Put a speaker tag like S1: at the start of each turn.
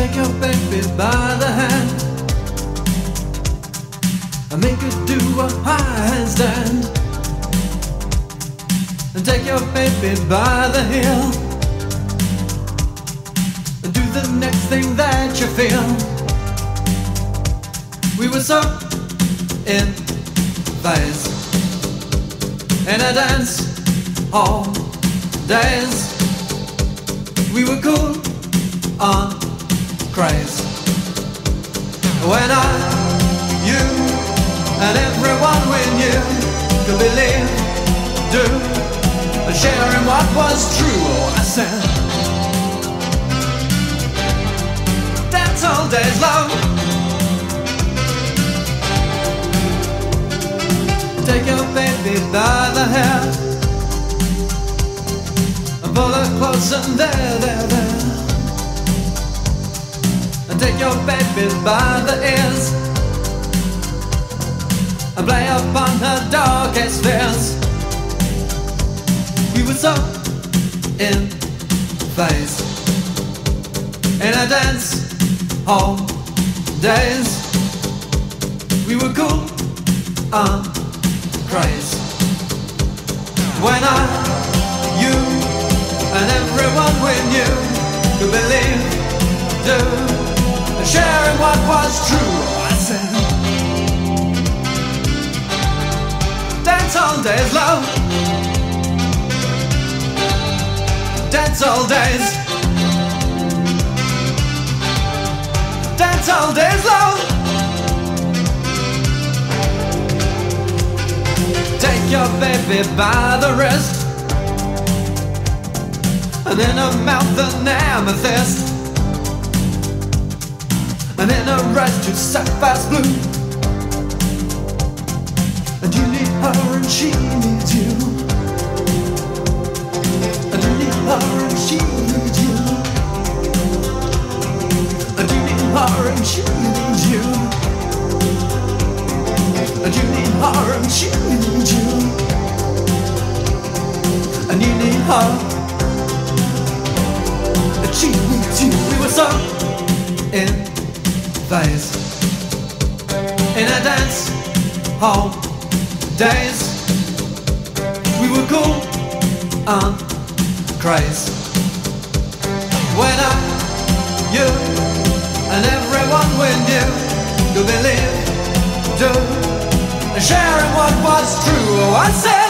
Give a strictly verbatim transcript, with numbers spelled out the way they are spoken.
S1: take your baby by the hand and make her do a handstand, and take your baby by the heel and do the next thing that you feel. We were so in phase in a dance hall days. We were cool on craze when I, you, and everyone we knew could believe, do, and share in what was true. Oh, I said, dance all days long. Take your baby by the hair and pull her close and there, there, there. And take your baby by the ears and play upon her darkest fears. We were so in phase in a dance hall days. We were cool on craze when I, you, and everyone we knew could believe, do, and share in what was true. I said, dance all days, love. Dance all days. Dance all days, love. Take your baby by the wrist and in her mouth an amethyst, and in her eyes two sapphire's blue. And you need her and she needs you, and you need her and she needs you, and you need her and she needs you, and you need her and she needs you, and you need her and she needs you. We were so in phase in a dance hall days. We were cool on craze when I, you, and everyone we knew could believe, do, and share in what was true. Oh, I said,